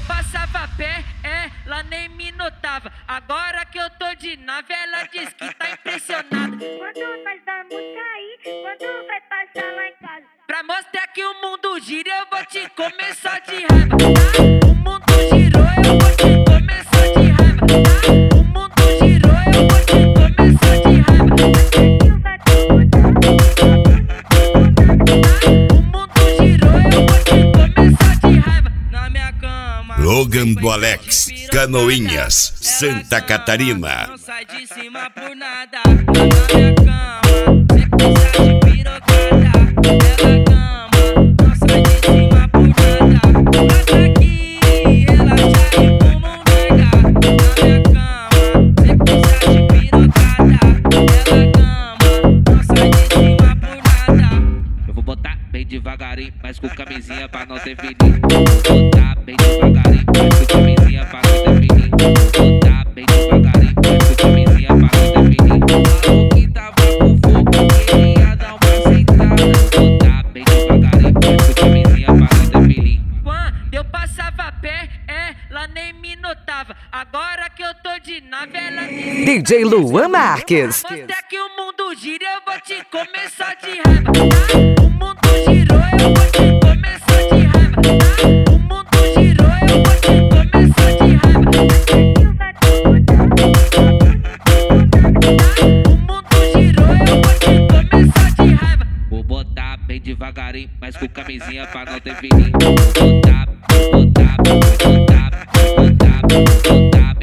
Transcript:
passava a pé, ela nem me notava. Agora que eu tô de nave, ela diz que tá impressionada. Quando nós vamos sair, quando vai passar lá em casa? Pra mostrar que o mundo gira, eu vou te comer só de raiva, tá? O mundo girou, eu vou te comer só de raiva, tá? O mundo girou, eu vou te comer só de raiva. O mundo girou, eu vou te comer só de raiva. Na minha cama, Logan do Alex, Canoinhas, Santa Catarina. não sai de cima por nada. Na minha cama, sempre sai de pirocada. Ela cama, não sai de cima por nada. Passa aqui, relaxa e como um nega. Na minha cama, sempre sai de pirocada. Ela cama, não sai de cima por nada. Eu vou botar bem devagarinho, mas com camisinha pra não ter fininho. Vou botar bem devagarinho, mas com camisinha pra não ter fininho. Vou botar bem devagarinho, mas com camisinha pra não ter fininho. Falou que tava com fogo, queria dar uma sentada. Vou botar bem devagarinho, mas com camisinha pra não ter fininho. Quando eu passava a pé, ela nem me notava. Agora que eu tô de nave, ela diz DJ Luan Marques. mostrar que o mundo gira, eu vou te comer só de raiva, tá? O mundo girou, eu vou te comer só de raiva, tá? O mundo girou, eu vou te comer só de raiva. O mundo girou, eu vou te comer só de raiva. Vou botar bem devagarinho, mas com camisinha pra não ter fininho. Vou botar, botar, botar, botar, botar,